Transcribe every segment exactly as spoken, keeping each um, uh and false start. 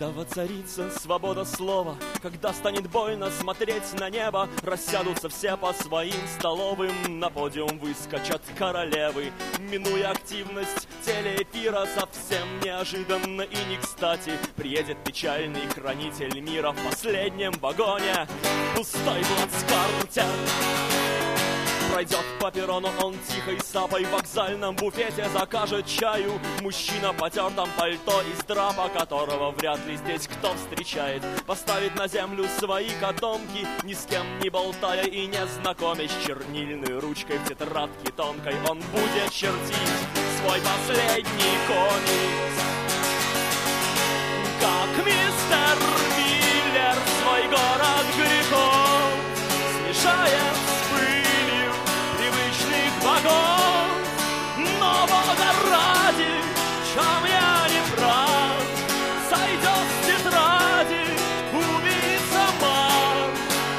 Когда воцарится свобода слова, когда станет больно смотреть на небо, рассядутся все по своим столовым, на подиум выскочат королевы. Минуя активность телеэфира, совсем неожиданно и не кстати приедет печальный хранитель мира в последнем вагоне, пустой плацкарте. Пройдет по перрону он тихой сапой, в вокзальном буфете закажет чаю. Мужчина в потертом пальто из драпа, которого вряд ли здесь кто встречает, поставит на землю свои котомки, ни с кем не болтая и не знакомясь. Чернильной ручкой в тетрадке тонкой он будет чертить свой последний комикс. Как мистер Миллер свой город грехов смешает с пылью привычных богов. Но Бога ради, в чем я не прав, сойдет с тетради убийца Марк.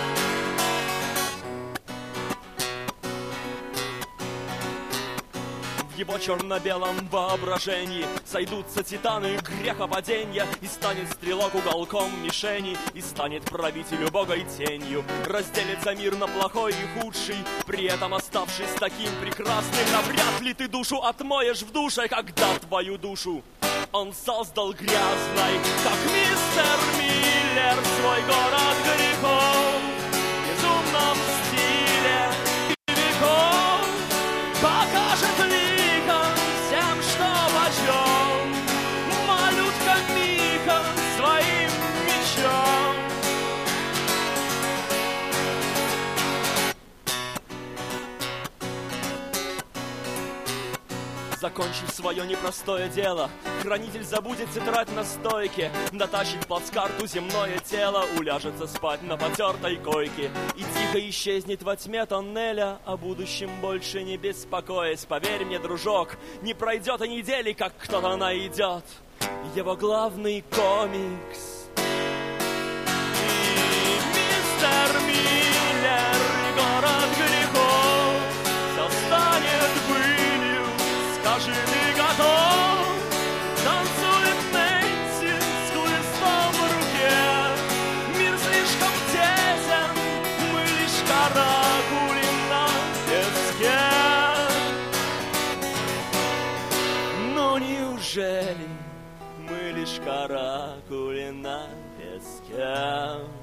В его черно-белом воображении сойдутся титаны грехопаденья, и станет стрелок уголком мишени, и станет правитель убогой тенью. Разделится мир на плохой и худший, при этом оставшись таким прекрасным. Навряд ли ты душу отмоешь в душе, когда твою душу он создал грязной. Как мистер Миллер свой город грехов в безумном стиле и веков покажет ликом всем, что почем, малютка Миха своим мечом. Закончив свое непростое дело, хранитель забудет тетрадь на стойке, дотащит плацкарту земное тело, уляжется спать на потертой койке и тихо исчезнет во тьме тоннеля, о будущем больше не беспокоясь. Поверь мне, дружок, не пройдет и недели, как кто-то найдет его главный комикс. И мистер Миллер и город грехов все станет былью. Скажи, ты готов? Танцует Нэнси с хлыстом в руке. Мир слишком тесен, мы лишь каракули на песке. Но неужели мы лишь каракули на песке?